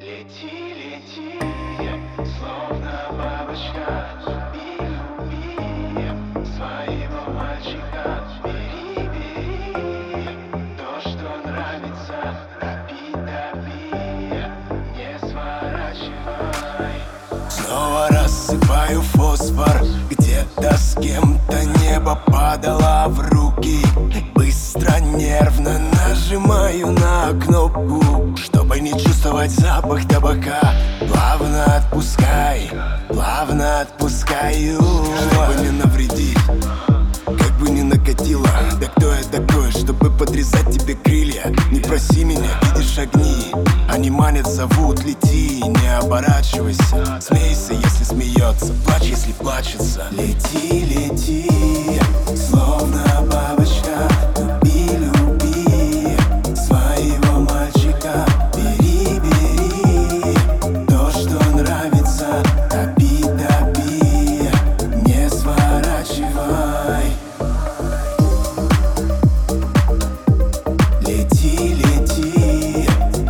Лети, лети, словно бабочка, люби своего мальчика. Бери, бери то, что нравится, топи, топи, не сворачивай. Снова рассыпаю фосфор, где-то с кем-то небо падало в руки. Быстро, нервно нажимаю на кнопку, чтобы не чувствовать запах табака. Плавно отпускай, плавно отпускаю, чтобы не навредить, как бы не накатило. Да кто я такой, чтобы подрезать тебе крылья? Не проси меня, видишь огни, они манят, зовут, лети, не оборачивайся. Смейся, если смеется, плачь, если плачется. Лети, лети, словно бабочка, люби, люби своего мальчика. Бери, бери то, что нравится, топи, топи, не сворачивай. Лети, лети,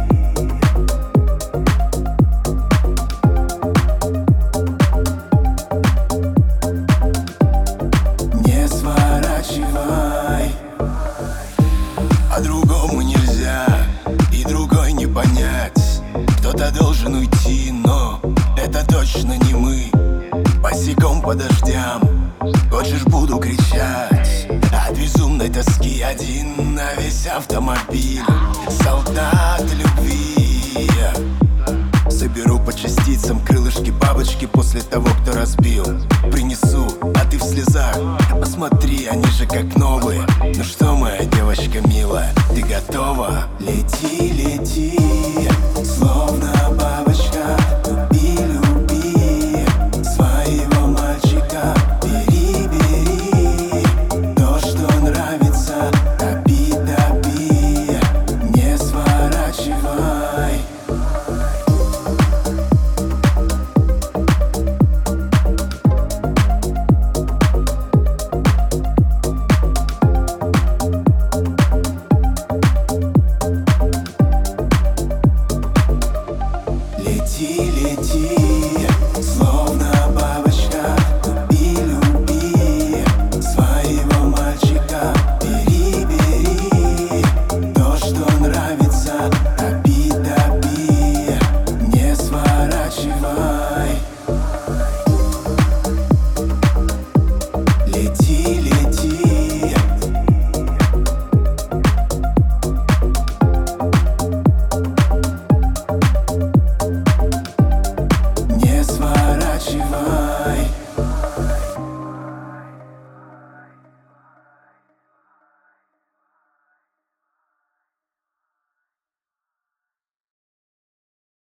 не сворачивай. По-другому нельзя, и другой не понять. Кто-то должен уйти, но это точно не мы. Босиком по дождям, хочешь, буду кричать от безумной тоски один на весь автомобиль. Солдат любви, соберу по частицам крылышки бабочки после того, кто разбил. Принесу, а ты в слезах, посмотри, они же как новые. Ну что, моя девочка милая, ты готова? Лети, лети, словно бабочка, люби, люби своего мальчика. Бери, бери то, что нравится, топи, топи, не сворачивай. Лети, лети,